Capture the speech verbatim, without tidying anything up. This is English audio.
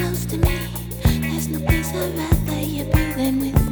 close to me. There's no place I'd rather you be than with